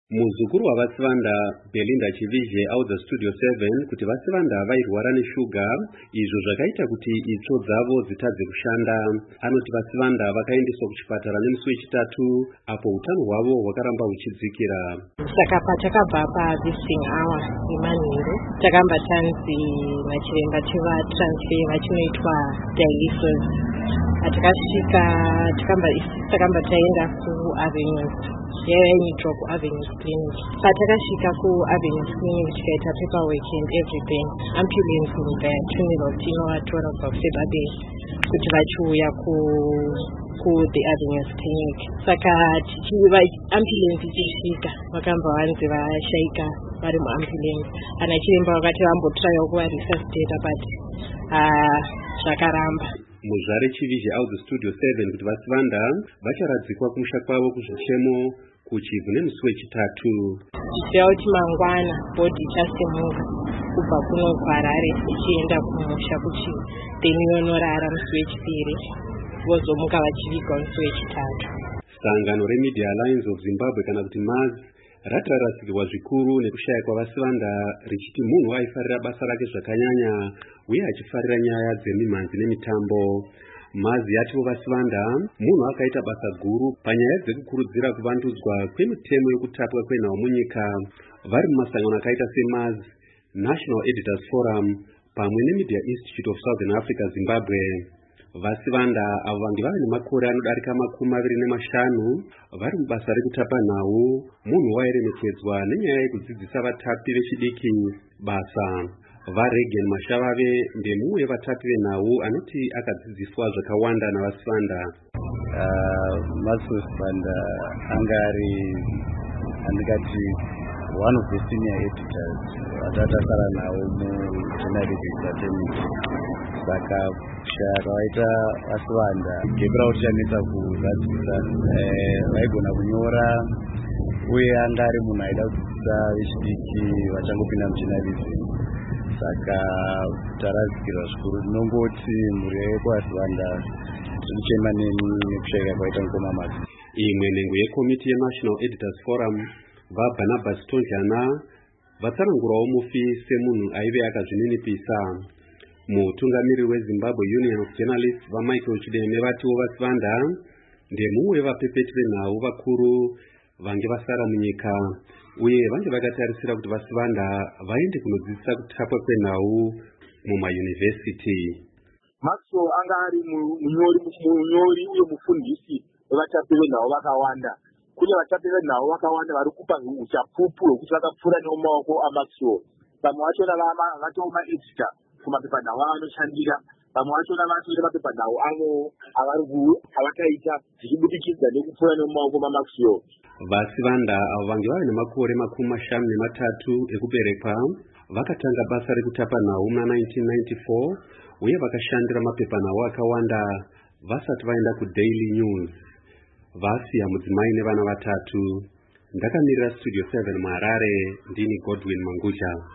Muzukuru wavasivanda Belinda Chivije out the Studio 7 kuti vasivanda vairwara neshuga, izvo zvakaita kuti itsvo dzavo dzitadze kushanda. Anoti vasivanda vakaendeswa kuchipatara nemusi wechitatu apo utano hwavo hwakaramba huchidzikira. Saka patakabva pa-visiting hour yemanheru takamba tanzi nachiremba chevatransfer vachinoitwa dialysis. Patakasvika takamba taenda kuAvenues yainitwa kuAvenues Clinic. Patakasvika kuAvenues Clinic tikaita paperwork and everything, ambulance ndayatumirwa kuti inovatora kubva kuSebabei kuti vachiuya ku-the Avenues Clinic. Saka ambulance ichisvika vakamba vanzi vashaika vari muambulance. Ana chiremba vakati vambotrayo kuvaresuscita but zvakaramba. Muzvare Chivije out the Studio 7 kuti vasivanda vacharadzikwa kumusha kwavo kuzvichemo kuchivhu nemusi wechitatu. Zvichireva kuti mangwana bhodhi ichasimuka kubva kuno kuHarare ichienda kumusha kuchivhu, then yonorara musi wechipiri vozomuka vachiviga musi wechitatu. Sangano reMedia Alliance of Zimbabwe kana kuti MAZ rati rarasikirwa zvikuru nekushaya kwavasivanda richiti munhu aifarira basa rake zvakanyanya uye achifarira nyaya dzemimhanzi nemitambo. MAZ yativo vasivanda munhu akaita basa guru panyaya dzekukurudzira kuvandudzwa kwemitemo yokutapwa kwenhau munyika vari mumasangano akaita seMAZ, National Editors Forum pamwe neMedia Institute of Southern Africa Zimbabwe. Vasivanda avo vange vave nemakore anodarika 25 vari mubasa rekutapa nhau, munhu wairemekedzwa nenyaya yekudzidzisa vatapi vechidiki basa. VaRegan Mashavave ndemumwe vatapi venhau anoti akadzidziswa zvakawanda navasivanda. Masivanda angari andikati one of the senior editors atatasara nawo mujournalism entertainment. Saka shaka waita vasivanda gebra kuti chanetsa kuzadzisa vaigona kunyora uye anga ari munhu aida kudzidzisa vechidiki vachangopinda mujournalism. Saka tarazikirwa zvikuru. Tinongoti mhuri yekwasivanda tirichema nekushayika kwaita mukoma masi. Imwe nhengo yekomiti yeNational Editors Forum vaBarnabas Tonjana vatsanangurawo mufi semunhu aive akazvininipisa. Mutungamiriri weZimbabwe Union of Journalists vaMichael Chideme vatiwo vasivanda ndemumwe vapepeti venhau vakuru vange vasara munyika uye vange vakatarisira kuti vasivanda vaende kunodzidzisa kutapwa kwenhau mumayunivhesiti. Maxwell anga ari munyori uye mufundisi wevatapi venhau vakawanda. Kune vatapi venhau vakawanda vari kupa uchapupu hwekuti vakapfuura nemumaoko aMaxwell. Vamwe vachona vatova maedita kumapepanhau avanoshandira, vamwe vachona vatori mapepanhau avo avakaita zvichibudikidza nekupfuura nemumaoko maMaxwell. Vasivanda avo vange vave nemakore 53 ekuberekwa vakatanga basa rekutapa nhau muna1994 uye vakashandira mapepanhau akawanda vasati vaenda kuDaily News. Vasiya mudzimai nevana vatatu. Ndakamirira Studio 7 muHarare, ndini Godwin Manguja.